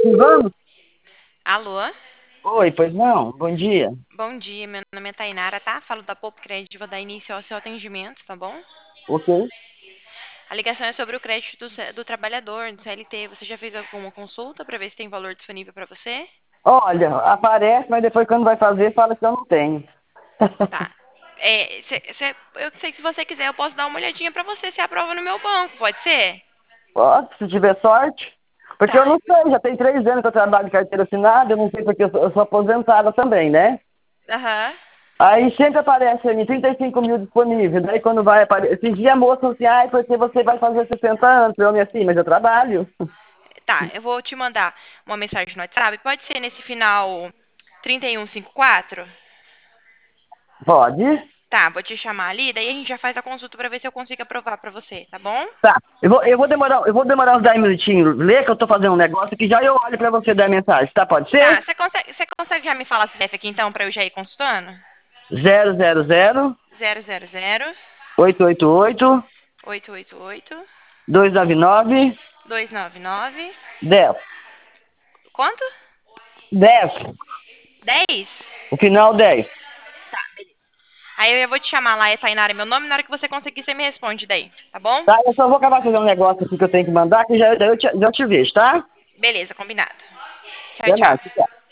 Vamos? Alô? Oi, pois não? Bom dia. Bom dia, meu nome é Tainara, tá? Falo da Poupa Crédito, vou dar início ao seu atendimento, tá bom? Ok. A ligação é sobre o crédito do trabalhador, do CLT. Você já fez alguma consulta para ver se tem valor disponível para você? Olha, aparece, mas depois quando vai fazer, fala que eu não tenho. Tá. Eu sei que se você quiser, eu posso dar uma olhadinha para você se aprova no meu banco, pode ser? Ó, se tiver sorte. Porque eu Tá. não sei, já tem 3 anos que eu trabalho de carteira assinada, eu não sei porque eu sou aposentada também, né? Aham. Aí sempre aparece ali 35 mil disponíveis. Daí quando vai aparecer. Esses dias a moça falou assim, ai, porque você vai fazer 60 anos. Eu, minha filha, mas eu trabalho. Tá, eu vou te mandar uma mensagem no WhatsApp. Pode ser nesse final 3154? Pode? Tá, vou te chamar ali, daí a gente já faz a consulta para ver se eu consigo aprovar para você, tá bom? Tá. Eu vou demorar uns 10 minutinhos. Lê que eu tô fazendo um negócio que já eu olho pra você dar mensagem, tá? Pode Tá, ser? você consegue já me falar o CPF aqui então pra eu já ir consultando? 000 000 888 888 299 299. 10. Quanto? 10. 10. O final 10. Tá, beleza. Aí eu vou te chamar lá, é Tainara, meu nome, na hora que você conseguir, você me responde daí, tá bom? Tá? Eu só vou acabar fazendo um negócio aqui que eu tenho que mandar, que já eu te vejo, tá? Beleza, combinado. Tchau, Até mais. tchau. Tchau.